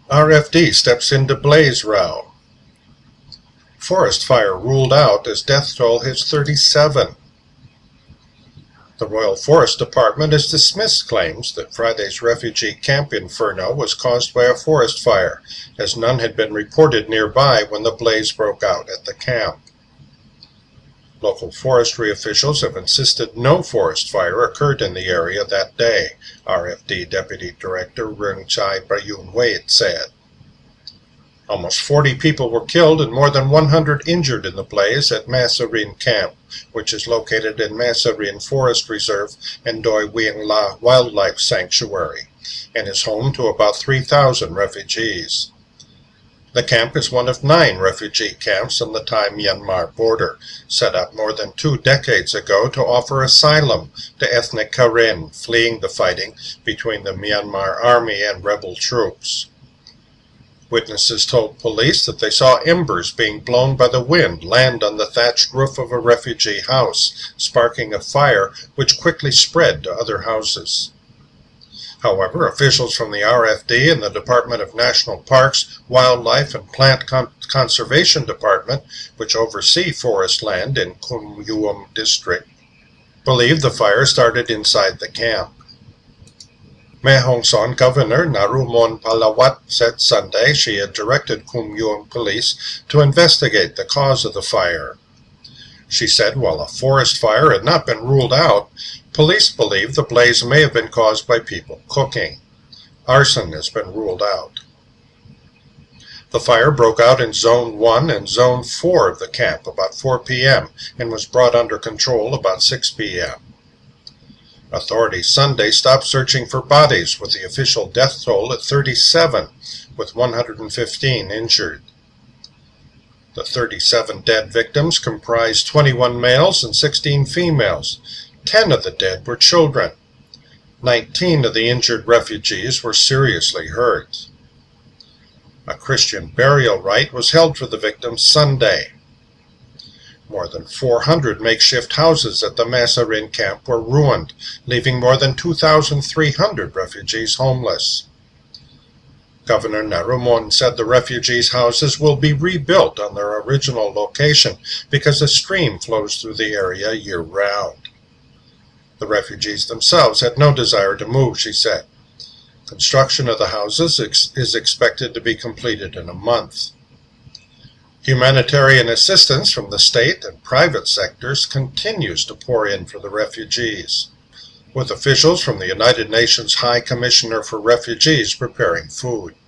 RFD steps into blaze row. Forest fire ruled out as death toll hits 37. The Royal Forest Department has dismissed claims that Friday's refugee camp inferno was caused by a forest fire, as none had been reported nearby when the blaze broke out at the camp. Local forestry officials have insisted no forest fire occurred in the area that day, RFD Deputy Director Rungchai Bayun-Wade said. Almost 40 people were killed and more than 100 injured in the blaze at Masarin Camp, which is located in Masarin Forest Reserve and Doi Wing La Wildlife Sanctuary, and is home to about 3,000 refugees. The camp is one of 9 refugee camps on the Thai-Myanmar border, set up more than 2 decades ago to offer asylum to ethnic Karen fleeing the fighting between the Myanmar army and rebel troops. Witnesses told police that they saw embers being blown by the wind land on the thatched roof of a refugee house, sparking a fire which quickly spread to other houses. However, officials from the RFD and the Department of National Parks, Wildlife and Plant Conservation Department, which oversee forest land in Kum Yuum District, believe the fire started inside the camp. Mae Hong Son Governor Narumon Palawat said Sunday she had directed Kum Yuum police to investigate the cause of the fire. She said while a forest fire had not been ruled out, police believe the blaze may have been caused by people cooking. Arson has been ruled out. The fire broke out in Zone 1 and Zone 4 of the camp about 4 p.m. and was brought under control about 6 p.m. Authorities Sunday stopped searching for bodies, with the official death toll at 37, with 115 injured. The 37 dead victims comprised 21 males and 16 females. 10 of the dead were children. 19 of the injured refugees were seriously hurt. A Christian burial rite was held for the victims Sunday. More than 400 makeshift houses at the Masarin camp were ruined, leaving more than 2,300 refugees homeless. Governor Narumon said the refugees' houses will be rebuilt on their original location because a stream flows through the area year-round. The refugees themselves had no desire to move, she said. Construction of the houses is expected to be completed in a month. Humanitarian assistance from the state and private sectors continues to pour in for the refugees, with officials from the United Nations High Commissioner for Refugees preparing food.